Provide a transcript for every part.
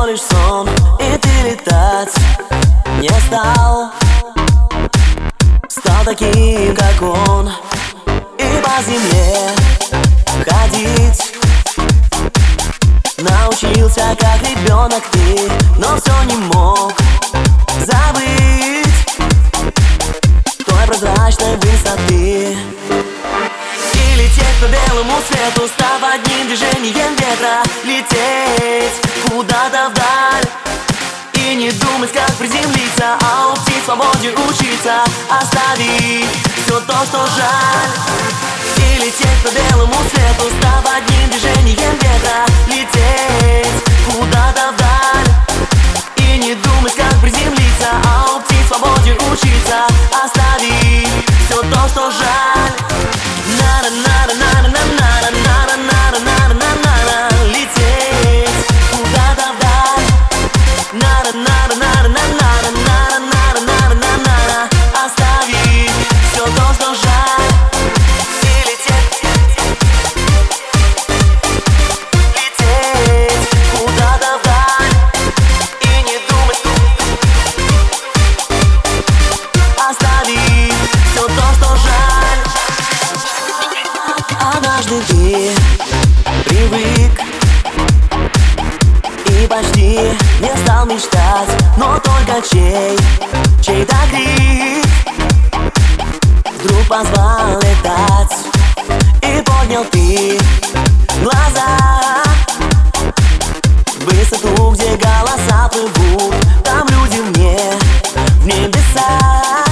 всего лишь сон, и ты летать не стал. Стал таким, как он, и по земле ходить. Научился, как ребенок ты, но все не мог забыть той прозрачной высоты. И лететь по белому свету, став одним движением ветра. Лететь куда-то вдаль и не думать, как приземлиться, а уйти в свободе учиться, оставить все то, что жаль. И лететь по белому свету, став одним движением ветра. Лететь куда-то вдаль и не думать, как приземлиться, а уйти в свободе учиться, оставить все то, что жаль. Лететь куда-то вдаль. Оставить все то, что жаль. И лететь куда-то вдаль и не думать, оставить все то, что жаль. Однажды ты привык и почти не стал мечтать, но только чей-то крик вдруг позвал летать. И поднял ты глаза в высоту, где голоса плывут. Там люди в небеса,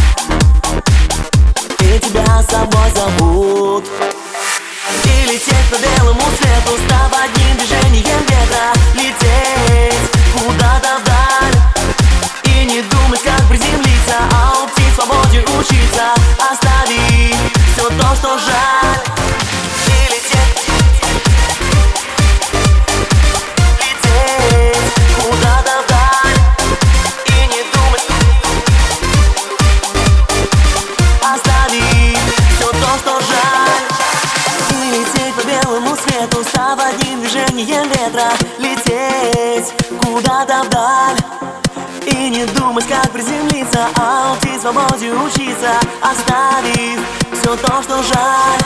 и тебя с собой зовут. И лететь по белому свету, став одним движением ветра. Лететь куда-то вдаль и не думать, как приземлиться, а уйти в свободе учиться, оставить все то, что жаль. И лететь куда-то вдаль и не думать, оставить все то, что жаль. И лететь по белому свету, став одним движением ветра. Лететь куда-то вдаль и не думать, как приземлиться, а уйти в свободе учиться, оставив все то, что жаль.